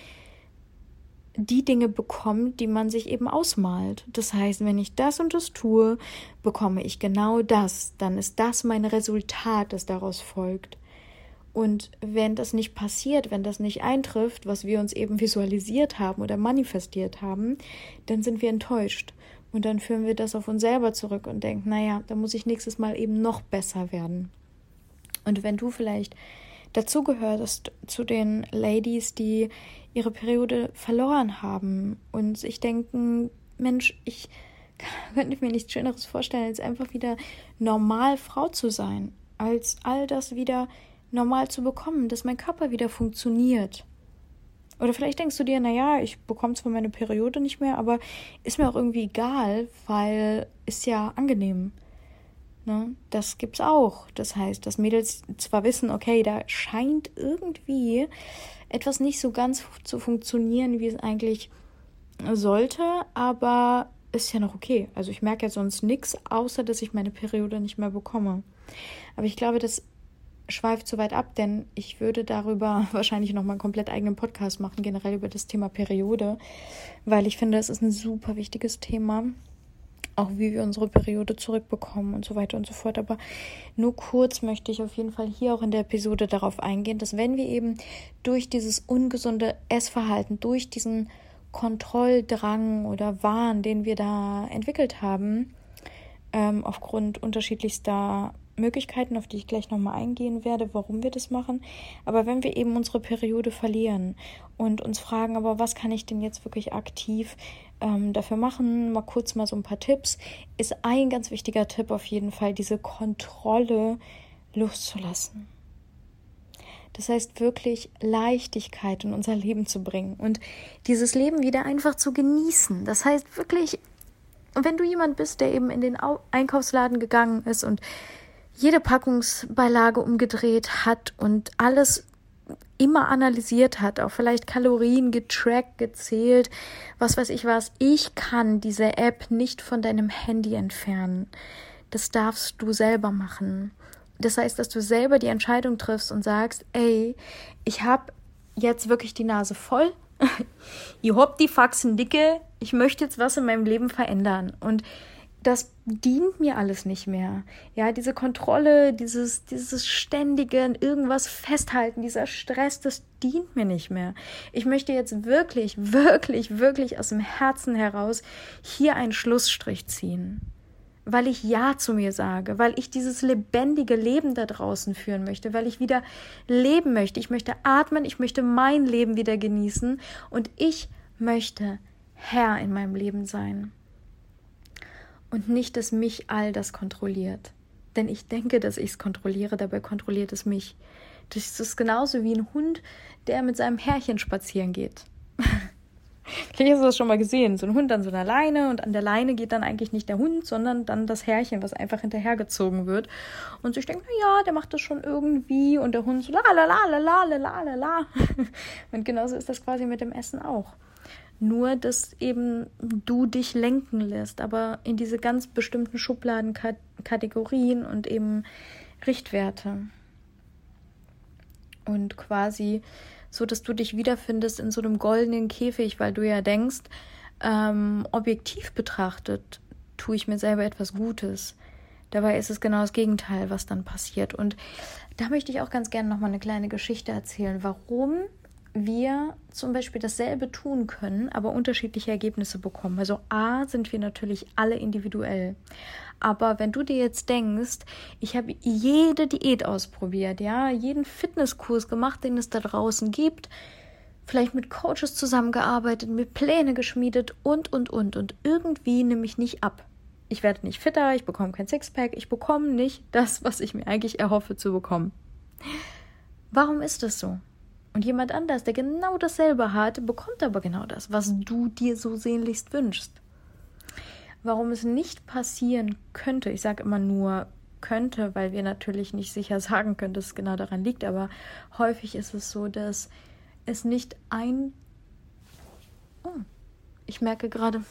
die Dinge bekommt, die man sich eben ausmalt. Das heißt, wenn ich das und das tue, bekomme ich genau das. Dann ist das mein Resultat, das daraus folgt. Und wenn das nicht passiert, wenn das nicht eintrifft, was wir uns eben visualisiert haben oder manifestiert haben, dann sind wir enttäuscht. Und dann führen wir das auf uns selber zurück und denken, naja, da muss ich nächstes Mal eben noch besser werden. Und wenn du vielleicht dazugehörst zu den Ladies, die ihre Periode verloren haben und sich denken, Mensch, ich könnte mir nichts Schöneres vorstellen, als einfach wieder normal Frau zu sein, als all das wieder normal zu bekommen, dass mein Körper wieder funktioniert. Oder vielleicht denkst du dir, naja, ich bekomme zwar meine Periode nicht mehr, aber ist mir auch irgendwie egal, weil ist ja angenehm. Ne? Das gibt's auch. Das heißt, dass Mädels zwar wissen, okay, da scheint irgendwie etwas nicht so ganz zu funktionieren, wie es eigentlich sollte, aber ist ja noch okay. Also ich merke ja sonst nichts, außer dass ich meine Periode nicht mehr bekomme. Aber ich glaube, das schweift zu weit ab, denn ich würde darüber wahrscheinlich nochmal einen komplett eigenen Podcast machen, generell über das Thema Periode, weil ich finde, es ist ein super wichtiges Thema, auch wie wir unsere Periode zurückbekommen und so weiter und so fort. Aber nur kurz möchte ich auf jeden Fall hier auch in der Episode darauf eingehen, dass wenn wir eben durch dieses ungesunde Essverhalten, durch diesen Kontrolldrang oder Wahn, den wir da entwickelt haben, aufgrund unterschiedlichster Möglichkeiten, auf die ich gleich nochmal eingehen werde, warum wir das machen. Aber wenn wir eben unsere Periode verlieren und uns fragen, aber was kann ich denn jetzt wirklich aktiv dafür machen, mal so ein paar Tipps, ist ein ganz wichtiger Tipp auf jeden Fall, diese Kontrolle loszulassen. Das heißt, wirklich Leichtigkeit in unser Leben zu bringen und dieses Leben wieder einfach zu genießen. Das heißt wirklich, wenn du jemand bist, der eben in den Einkaufsladen gegangen ist und jede Packungsbeilage umgedreht hat und alles immer analysiert hat, auch vielleicht Kalorien getrackt, gezählt, was weiß ich was. Ich kann diese App nicht von deinem Handy entfernen. Das darfst du selber machen. Das heißt, dass du selber die Entscheidung triffst und sagst, ey, ich habe jetzt wirklich die Nase voll. Ich hab die Faxen dicke. Ich möchte jetzt was in meinem Leben verändern. Und das dient mir alles nicht mehr. Ja, diese Kontrolle, dieses ständige in irgendwas festhalten, dieser Stress, das dient mir nicht mehr. Ich möchte jetzt wirklich, wirklich, wirklich aus dem Herzen heraus hier einen Schlussstrich ziehen. weil ich Ja zu mir sage, weil ich dieses lebendige Leben da draußen führen möchte, weil ich wieder leben möchte. Ich möchte atmen, ich möchte mein Leben wieder genießen und ich möchte Herr in meinem Leben sein. Und nicht, dass mich all das kontrolliert. Denn ich denke, dass ich es kontrolliere, dabei kontrolliert es mich. Das ist genauso wie ein Hund, der mit seinem Herrchen spazieren geht. Vielleicht hast du das schon mal gesehen, so ein Hund an so einer Leine und an der Leine geht dann eigentlich nicht der Hund, sondern dann das Herrchen, was einfach hinterhergezogen wird. Und ich denke, na ja, der macht das schon irgendwie und der Hund so la la la la la la la la. Und genauso ist das quasi mit dem Essen auch. Nur, dass eben du dich lenken lässt, aber in diese ganz bestimmten Schubladen, Kategorien und eben Richtwerte. Und quasi so, dass du dich wiederfindest in so einem goldenen Käfig, weil du ja denkst, objektiv betrachtet tue ich mir selber etwas Gutes. Dabei ist es genau das Gegenteil, was dann passiert. Und da möchte ich auch ganz gerne nochmal eine kleine Geschichte erzählen, warum wir zum Beispiel dasselbe tun können, aber unterschiedliche Ergebnisse bekommen. Also A, sind wir natürlich alle individuell. Aber wenn du dir jetzt denkst, ich habe jede Diät ausprobiert, ja, jeden Fitnesskurs gemacht, den es da draußen gibt, vielleicht mit Coaches zusammengearbeitet, mir Pläne geschmiedet und irgendwie nehme ich nicht ab. Ich werde nicht fitter, ich bekomme kein Sixpack, ich bekomme nicht das, was ich mir eigentlich erhoffe zu bekommen. Warum ist das so? Und jemand anders, der genau dasselbe hat, bekommt aber genau das, was du dir so sehnlichst wünschst. Warum es nicht passieren könnte, ich sage immer nur könnte, weil wir natürlich nicht sicher sagen können, dass es genau daran liegt, aber häufig ist es so, dass es nicht ich merke gerade,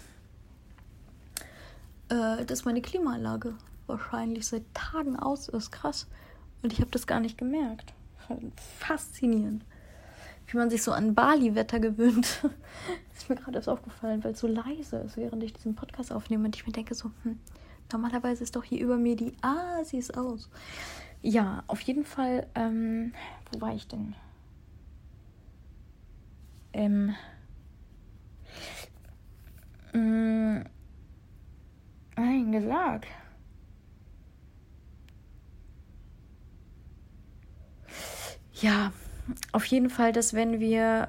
dass meine Klimaanlage wahrscheinlich seit Tagen aus ist. Krass. Und ich habe das gar nicht gemerkt. Faszinierend. Wie man sich so an Bali-Wetter gewöhnt. Das ist mir gerade erst aufgefallen, weil es so leise ist, während ich diesen Podcast aufnehme. Und ich mir denke so, normalerweise ist doch hier über mir sie ist aus. Ja, auf jeden Fall, wo war ich denn? Nein, gesagt. Ja, auf jeden Fall, dass wenn wir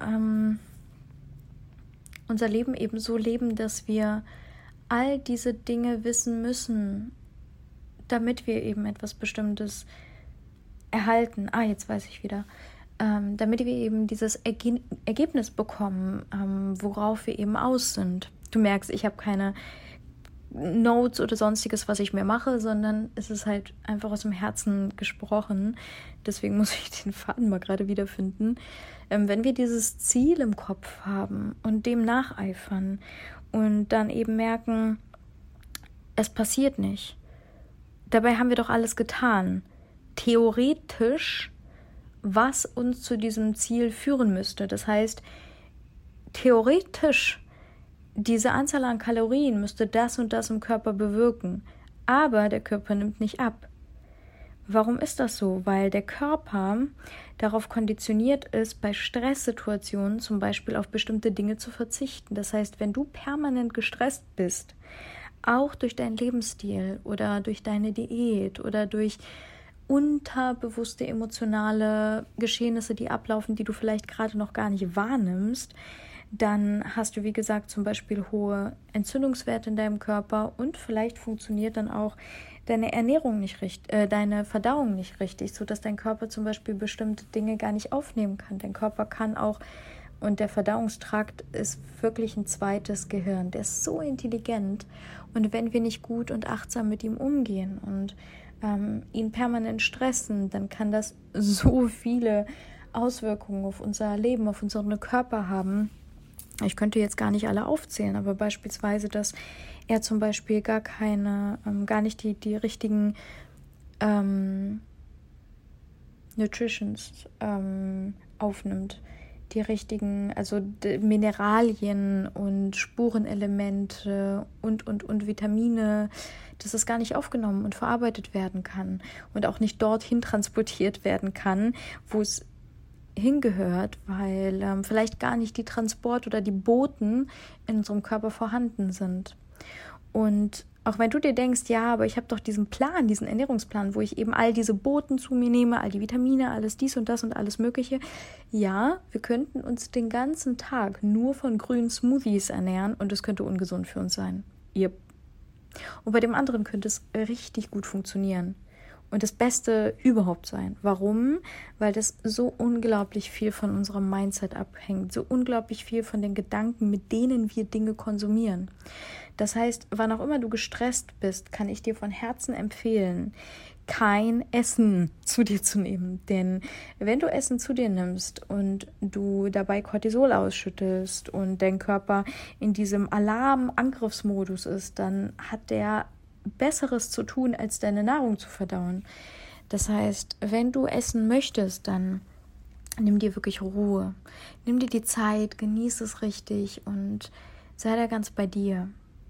unser Leben eben so leben, dass wir all diese Dinge wissen müssen, damit wir eben etwas Bestimmtes erhalten. Jetzt weiß ich wieder. Damit wir eben dieses Ergebnis bekommen, worauf wir eben aus sind. Du merkst, ich habe keine Notes oder sonstiges, was ich mir mache, sondern es ist halt einfach aus dem Herzen gesprochen. Deswegen muss ich den Faden mal gerade wiederfinden. Wenn wir dieses Ziel im Kopf haben und dem nacheifern und dann eben merken, es passiert nicht. Dabei haben wir doch alles getan. Theoretisch, was uns zu diesem Ziel führen müsste. Das heißt, theoretisch diese Anzahl an Kalorien müsste das und das im Körper bewirken, aber der Körper nimmt nicht ab. Warum ist das so? Weil der Körper darauf konditioniert ist, bei Stresssituationen zum Beispiel auf bestimmte Dinge zu verzichten. Das heißt, wenn du permanent gestresst bist, auch durch deinen Lebensstil oder durch deine Diät oder durch unterbewusste emotionale Geschehnisse, die ablaufen, die du vielleicht gerade noch gar nicht wahrnimmst, dann hast du, wie gesagt, zum Beispiel hohe Entzündungswerte in deinem Körper und vielleicht funktioniert dann auch deine Ernährung nicht richtig, deine Verdauung nicht richtig, sodass dein Körper zum Beispiel bestimmte Dinge gar nicht aufnehmen kann. Dein Körper kann auch, und der Verdauungstrakt ist wirklich ein zweites Gehirn, der ist so intelligent, und wenn wir nicht gut und achtsam mit ihm umgehen und ihn permanent stressen, dann kann das so viele Auswirkungen auf unser Leben, auf unseren Körper haben. Ich könnte jetzt gar nicht alle aufzählen, aber beispielsweise, dass er zum Beispiel gar nicht die richtigen Nutritions aufnimmt, die richtigen, also Mineralien und Spurenelemente und Vitamine, dass es gar nicht aufgenommen und verarbeitet werden kann und auch nicht dorthin transportiert werden kann, wo es hingehört, weil vielleicht gar nicht die Transport- oder die Boten in unserem Körper vorhanden sind. Und Auch wenn du dir denkst, ja, aber ich habe doch diesen Plan, diesen Ernährungsplan, wo ich eben all diese Boten zu mir nehme, all die Vitamine, alles dies und das und alles Mögliche. Ja, wir könnten uns den ganzen Tag nur von grünen Smoothies ernähren und es könnte ungesund für uns sein. Yep. Und bei dem anderen könnte es richtig gut funktionieren und das Beste überhaupt sein. Warum? Weil das so unglaublich viel von unserem Mindset abhängt, so unglaublich viel von den Gedanken, mit denen wir Dinge konsumieren. Das heißt, wann auch immer du gestresst bist, kann ich dir von Herzen empfehlen, kein Essen zu dir zu nehmen. Denn wenn du Essen zu dir nimmst und du dabei Cortisol ausschüttest und dein Körper in diesem Alarm-Angriffsmodus ist, dann hat der Besseres zu tun, als deine Nahrung zu verdauen. Das heißt, wenn du essen möchtest, dann nimm dir wirklich Ruhe. Nimm dir die Zeit, genieß es richtig und sei da ganz bei dir.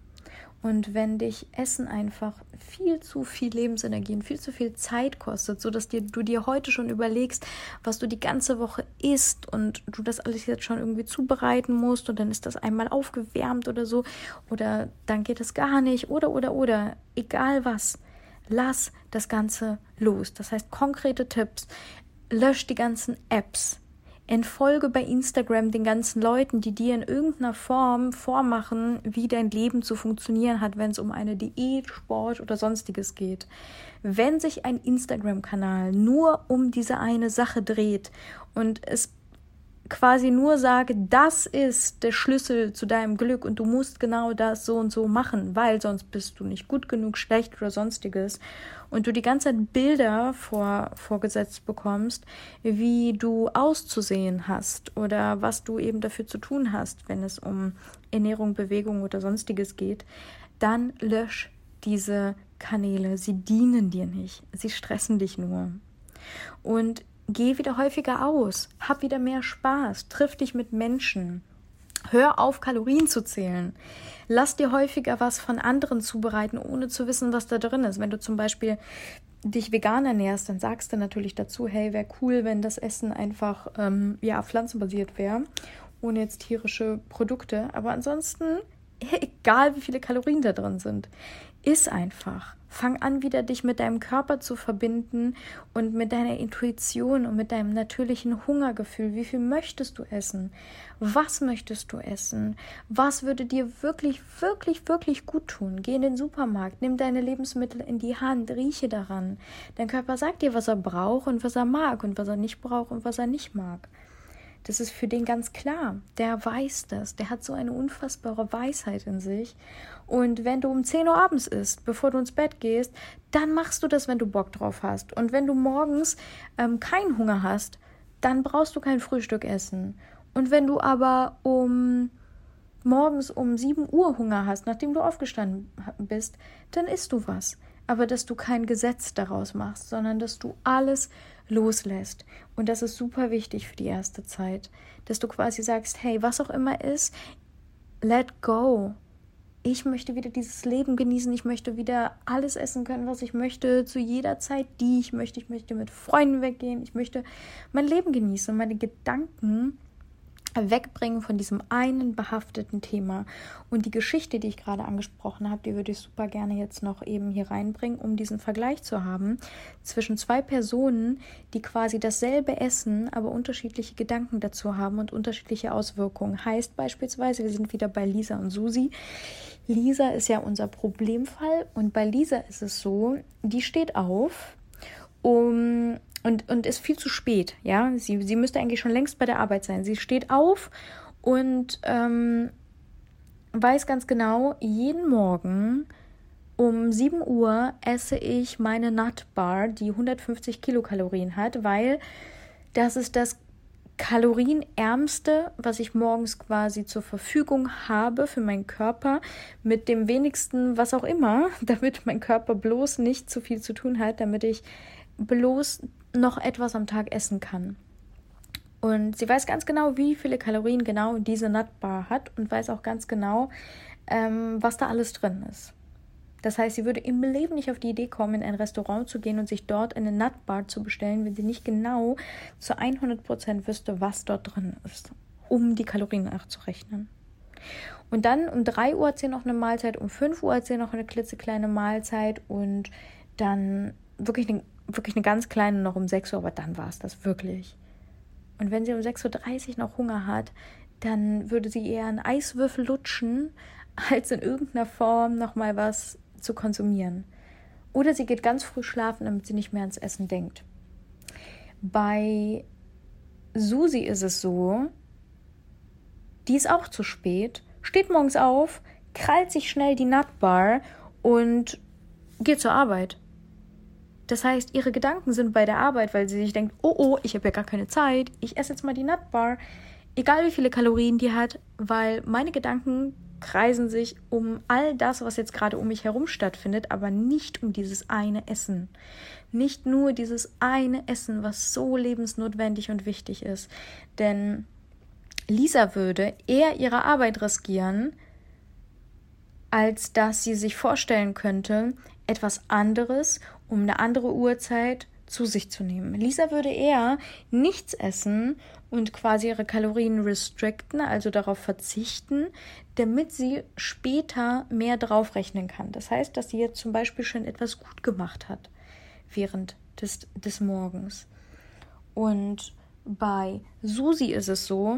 Und wenn dich Essen einfach viel zu viel Lebensenergie und viel zu viel Zeit kostet, sodass du dir heute schon überlegst, was du die ganze Woche isst und du das alles jetzt schon irgendwie zubereiten musst und dann ist das einmal aufgewärmt oder so oder dann geht es gar nicht oder, egal was, lass das Ganze los. Das heißt, konkrete Tipps, lösch die ganzen Apps. Entfolge bei Instagram den ganzen Leuten, die dir in irgendeiner Form vormachen, wie dein Leben zu funktionieren hat, wenn es um eine Diät, Sport oder Sonstiges geht. Wenn sich ein Instagram-Kanal nur um diese eine Sache dreht und es quasi nur sage, das ist der Schlüssel zu deinem Glück und du musst genau das so und so machen, weil sonst bist du nicht gut genug, schlecht oder Sonstiges und du die ganze Zeit Bilder vorgesetzt bekommst, wie du auszusehen hast oder was du eben dafür zu tun hast, wenn es um Ernährung, Bewegung oder Sonstiges geht, dann lösch diese Kanäle. Sie dienen dir nicht. Sie stressen dich nur. Und geh wieder häufiger aus. Hab wieder mehr Spaß. Triff dich mit Menschen. Hör auf, Kalorien zu zählen. Lass dir häufiger was von anderen zubereiten, ohne zu wissen, was da drin ist. Wenn du zum Beispiel dich vegan ernährst, dann sagst du natürlich dazu, hey, wäre cool, wenn das Essen einfach pflanzenbasiert wäre, ohne jetzt tierische Produkte. Aber ansonsten, egal wie viele Kalorien da drin sind, iss einfach. Fang an, wieder dich mit deinem Körper zu verbinden und mit deiner Intuition und mit deinem natürlichen Hungergefühl. Wie viel möchtest du essen? Was möchtest du essen? Was würde dir wirklich, wirklich, wirklich gut tun? Geh in den Supermarkt, nimm deine Lebensmittel in die Hand, rieche daran. Dein Körper sagt dir, was er braucht und was er mag und was er nicht braucht und was er nicht mag. Das ist für den ganz klar. Der weiß das. Der hat so eine unfassbare Weisheit in sich. Und wenn du um 10 Uhr abends isst, bevor du ins Bett gehst, dann machst du das, wenn du Bock drauf hast. Und wenn du morgens keinen Hunger hast, dann brauchst du kein Frühstück essen. Und wenn du aber morgens um 7 Uhr Hunger hast, nachdem du aufgestanden bist, dann isst du was. Aber dass du kein Gesetz daraus machst, sondern dass du alles loslässt. Und das ist super wichtig für die erste Zeit, dass du quasi sagst, hey, was auch immer ist, let go. Ich möchte wieder dieses Leben genießen, ich möchte wieder alles essen können, was ich möchte, zu jeder Zeit, die ich möchte. Ich möchte mit Freunden weggehen, ich möchte mein Leben genießen und meine Gedanken wegbringen von diesem einen behafteten Thema. Und die Geschichte, die ich gerade angesprochen habe, die würde ich super gerne jetzt noch eben hier reinbringen, um diesen Vergleich zu haben zwischen zwei Personen, die quasi dasselbe essen, aber unterschiedliche Gedanken dazu haben und unterschiedliche Auswirkungen. Heißt beispielsweise, wir sind wieder bei Lisa und Susi. Lisa ist ja unser Problemfall und bei Lisa ist es so, die steht auf, und ist viel zu spät, ja. Sie müsste eigentlich schon längst bei der Arbeit sein. Sie steht auf und weiß ganz genau, jeden Morgen um 7 Uhr esse ich meine Nut Bar, die 150 Kilokalorien hat, weil das ist das kalorienärmste, was ich morgens quasi zur Verfügung habe für meinen Körper, mit dem wenigsten, was auch immer, damit mein Körper bloß nicht zu viel zu tun hat, damit ich bloß noch etwas am Tag essen kann. Und sie weiß ganz genau, wie viele Kalorien genau diese Nutbar hat und weiß auch ganz genau, was da alles drin ist. Das heißt, sie würde im Leben nicht auf die Idee kommen, in ein Restaurant zu gehen und sich dort eine Nutbar zu bestellen, wenn sie nicht genau zu 100% wüsste, was dort drin ist, um die Kalorien nachzurechnen. Und dann um 3 Uhr hat sie noch eine Mahlzeit, um 5 Uhr hat sie noch eine klitzekleine Mahlzeit und dann wirklich eine ganz kleine noch um 6 Uhr, aber dann war es das wirklich. Und wenn sie um 6:30 Uhr noch Hunger hat, dann würde sie eher einen Eiswürfel lutschen, als in irgendeiner Form nochmal was zu konsumieren. Oder sie geht ganz früh schlafen, damit sie nicht mehr ans Essen denkt. Bei Susi ist es so, die ist auch zu spät, steht morgens auf, krallt sich schnell die Nutbar und geht zur Arbeit. Das heißt, ihre Gedanken sind bei der Arbeit, weil sie sich denkt, oh, ich habe ja gar keine Zeit, ich esse jetzt mal die Nutbar, egal wie viele Kalorien die hat, weil meine Gedanken kreisen sich um all das, was jetzt gerade um mich herum stattfindet, aber nicht um dieses eine Essen. Nicht nur dieses eine Essen, was so lebensnotwendig und wichtig ist. Denn Lisa würde eher ihre Arbeit riskieren, als dass sie sich vorstellen könnte, etwas anderes um eine andere Uhrzeit zu sich zu nehmen. Lisa würde eher nichts essen und quasi ihre Kalorien restricten, also darauf verzichten, damit sie später mehr draufrechnen kann. Das heißt, dass sie jetzt zum Beispiel schon etwas gut gemacht hat während des Morgens. Und bei Susi ist es so,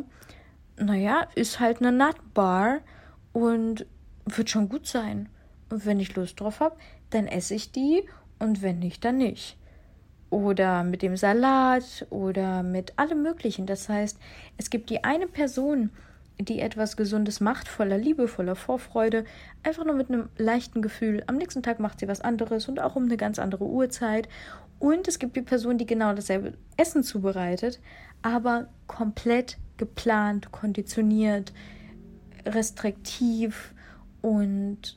ist halt eine Nutbar und wird schon gut sein. Und wenn ich Lust drauf habe, dann esse ich die und wenn nicht, dann nicht. Oder mit dem Salat oder mit allem Möglichen. Das heißt, es gibt die eine Person, die etwas Gesundes macht, voller Liebe, voller Vorfreude, einfach nur mit einem leichten Gefühl. Am nächsten Tag macht sie was anderes und auch um eine ganz andere Uhrzeit. Und es gibt die Person, die genau dasselbe Essen zubereitet, aber komplett geplant, konditioniert, restriktiv und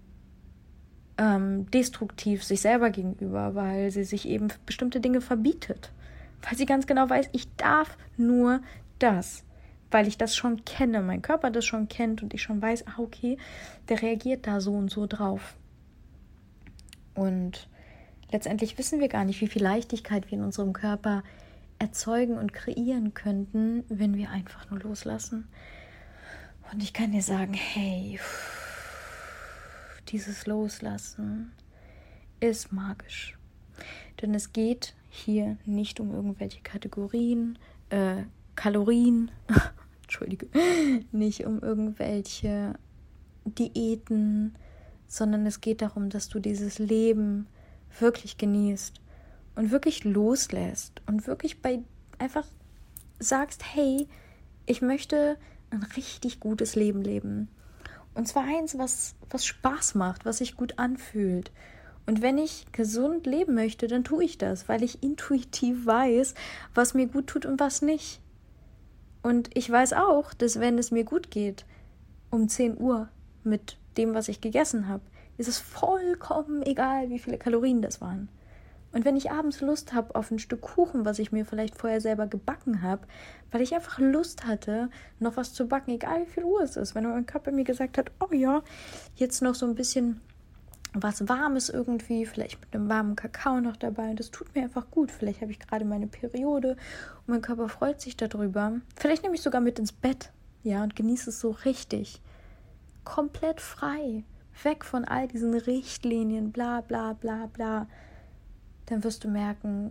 destruktiv sich selber gegenüber, weil sie sich eben bestimmte Dinge verbietet. Weil sie ganz genau weiß, ich darf nur das. Weil ich das schon kenne, mein Körper das schon kennt und ich schon weiß, okay, der reagiert da so und so drauf. Und letztendlich wissen wir gar nicht, wie viel Leichtigkeit wir in unserem Körper erzeugen und kreieren könnten, wenn wir einfach nur loslassen. Und ich kann dir sagen, hey, dieses Loslassen ist magisch. Denn es geht hier nicht um irgendwelche Kalorien, Entschuldige, nicht um irgendwelche Diäten, sondern es geht darum, dass du dieses Leben wirklich genießt und wirklich loslässt und wirklich einfach sagst, hey, ich möchte ein richtig gutes Leben leben. Und zwar eins, was Spaß macht, was sich gut anfühlt. Und wenn ich gesund leben möchte, dann tue ich das, weil ich intuitiv weiß, was mir gut tut und was nicht. Und ich weiß auch, dass wenn es mir gut geht, um 10 Uhr mit dem, was ich gegessen habe, ist es vollkommen egal, wie viele Kalorien das waren. Und wenn ich abends Lust habe auf ein Stück Kuchen, was ich mir vielleicht vorher selber gebacken habe, weil ich einfach Lust hatte, noch was zu backen, egal wie viel Uhr es ist, wenn mein Körper mir gesagt hat, oh ja, jetzt noch so ein bisschen was Warmes irgendwie, vielleicht mit einem warmen Kakao noch dabei, das tut mir einfach gut. Vielleicht habe ich gerade meine Periode und mein Körper freut sich darüber. Vielleicht nehme ich sogar mit ins Bett, ja, und genieße es so richtig. Komplett frei, weg von all diesen Richtlinien, bla bla bla bla. Dann wirst du merken,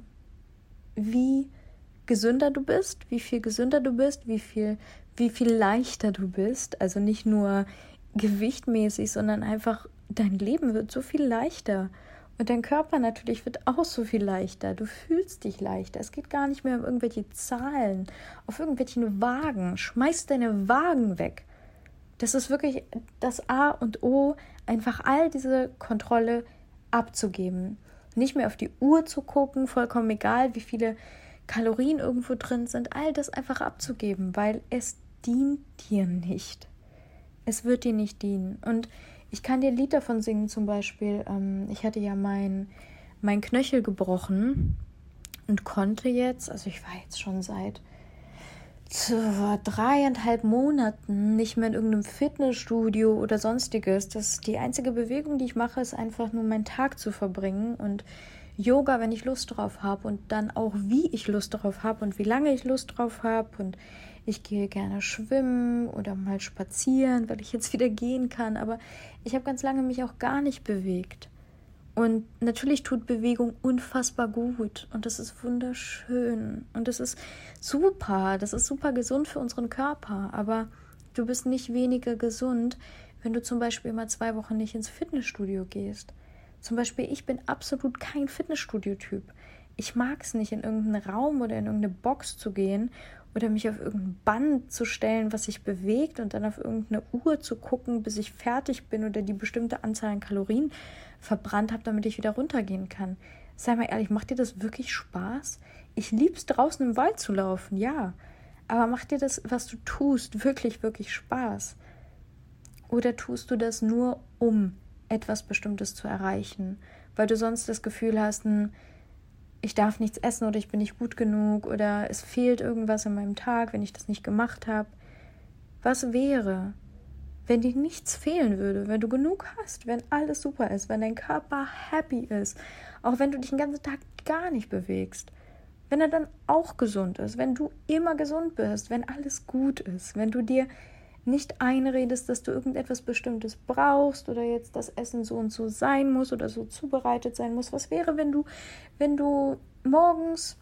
wie gesünder du bist, wie viel gesünder du bist, wie viel leichter du bist. Also nicht nur gewichtmäßig, sondern einfach dein Leben wird so viel leichter. Und dein Körper natürlich wird auch so viel leichter. Du fühlst dich leichter. Es geht gar nicht mehr um irgendwelche Zahlen, auf irgendwelchen Wagen. Schmeiß deine Wagen weg. Das ist wirklich das A und O, einfach all diese Kontrolle abzugeben. Nicht mehr auf die Uhr zu gucken, vollkommen egal, wie viele Kalorien irgendwo drin sind, all das einfach abzugeben, weil es dient dir nicht. Es wird dir nicht dienen. Und ich kann dir ein Lied davon singen, zum Beispiel, ich hatte ja mein Knöchel gebrochen und konnte jetzt, also ich war jetzt schon seit 3,5 Monaten nicht mehr in irgendeinem Fitnessstudio oder sonstiges. Die einzige Bewegung, die ich mache, ist einfach nur meinen Tag zu verbringen und Yoga, wenn ich Lust drauf habe und dann auch, wie ich Lust drauf habe und wie lange ich Lust drauf habe. Und ich gehe gerne schwimmen oder mal spazieren, weil ich jetzt wieder gehen kann. Aber ich habe ganz lange mich auch gar nicht bewegt. Und natürlich tut Bewegung unfassbar gut und das ist wunderschön und das ist super gesund für unseren Körper, aber du bist nicht weniger gesund, wenn du zum Beispiel mal 2 Wochen nicht ins Fitnessstudio gehst. Zum Beispiel, ich bin absolut kein Fitnessstudio-Typ. Ich mag es nicht, in irgendeinen Raum oder in irgendeine Box zu gehen oder mich auf irgendein Band zu stellen, was sich bewegt und dann auf irgendeine Uhr zu gucken, bis ich fertig bin oder die bestimmte Anzahl an Kalorien verbrannt habe, damit ich wieder runtergehen kann. Sei mal ehrlich, macht dir das wirklich Spaß? Ich lieb's, draußen im Wald zu laufen, ja. Aber macht dir das, was du tust, wirklich, wirklich Spaß? Oder tust du das nur, um etwas Bestimmtes zu erreichen? Weil du sonst das Gefühl hast, ich darf nichts essen oder ich bin nicht gut genug oder es fehlt irgendwas in meinem Tag, wenn ich das nicht gemacht habe. Was wäre, wenn dir nichts fehlen würde, wenn du genug hast, wenn alles super ist, wenn dein Körper happy ist, auch wenn du dich den ganzen Tag gar nicht bewegst, wenn er dann auch gesund ist, wenn du immer gesund bist, wenn alles gut ist, wenn du dir nicht einredest, dass du irgendetwas Bestimmtes brauchst oder jetzt das Essen so und so sein muss oder so zubereitet sein muss. Was wäre, wenn du morgens,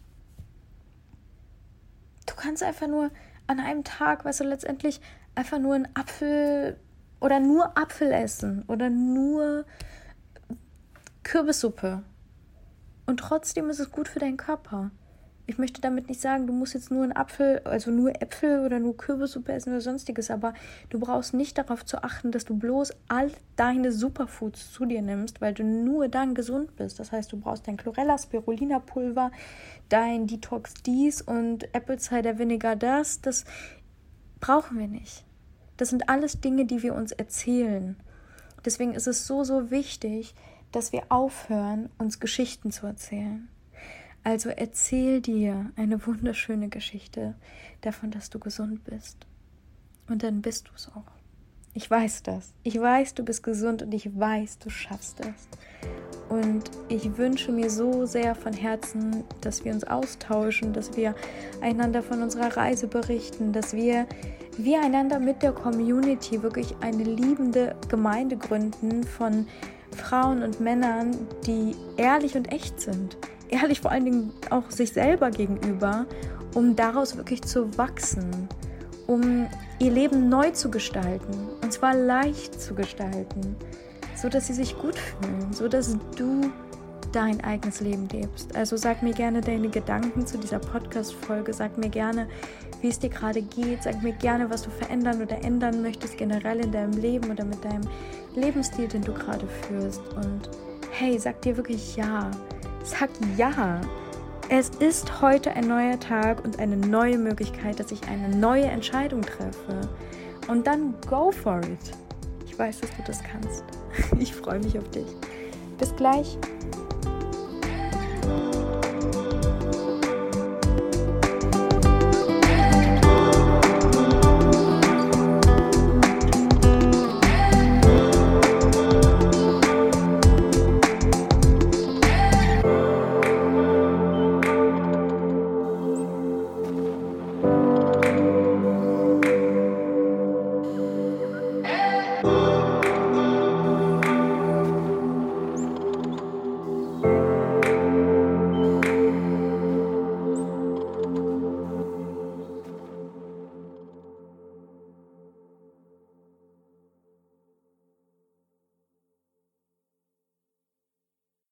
du kannst einfach nur an einem Tag, weißt du, letztendlich einfach nur einen Apfel oder nur Apfel essen oder nur Kürbissuppe. Und trotzdem ist es gut für deinen Körper. Ich möchte damit nicht sagen, du musst jetzt nur einen Apfel, also nur Äpfel oder nur Kürbissuppe essen oder sonstiges, aber du brauchst nicht darauf zu achten, dass du bloß all deine Superfoods zu dir nimmst, weil du nur dann gesund bist. Das heißt, du brauchst dein Chlorella, Spirulina Pulver, dein Detox dies und Apple Cider Vinegar das brauchen wir nicht. Das sind alles Dinge, die wir uns erzählen. Deswegen ist es so, so wichtig, dass wir aufhören, uns Geschichten zu erzählen. Also erzähl dir eine wunderschöne Geschichte davon, dass du gesund bist. Und dann bist du es auch. Ich weiß das. Ich weiß, du bist gesund und ich weiß, du schaffst es. Und ich wünsche mir so sehr von Herzen, dass wir uns austauschen, dass wir einander von unserer Reise berichten, dass wir einander mit der Community wirklich eine liebende Gemeinde gründen von Frauen und Männern, die ehrlich und echt sind. Ehrlich vor allen Dingen auch sich selber gegenüber, um daraus wirklich zu wachsen, um ihr Leben neu zu gestalten, und zwar leicht zu gestalten, so dass sie sich gut fühlen, so dass du dein eigenes Leben lebst. Also sag mir gerne deine Gedanken zu dieser Podcast-Folge, sag mir gerne, wie es dir gerade geht, sag mir gerne, was du verändern oder ändern möchtest generell in deinem Leben oder mit deinem Lebensstil, den du gerade führst. Und hey, sag dir wirklich ja. Sag ja. Es ist heute ein neuer Tag und eine neue Möglichkeit, dass ich eine neue Entscheidung treffe. Und dann go for it. Ich weiß, dass du das kannst. Ich freue mich auf dich. Bis gleich.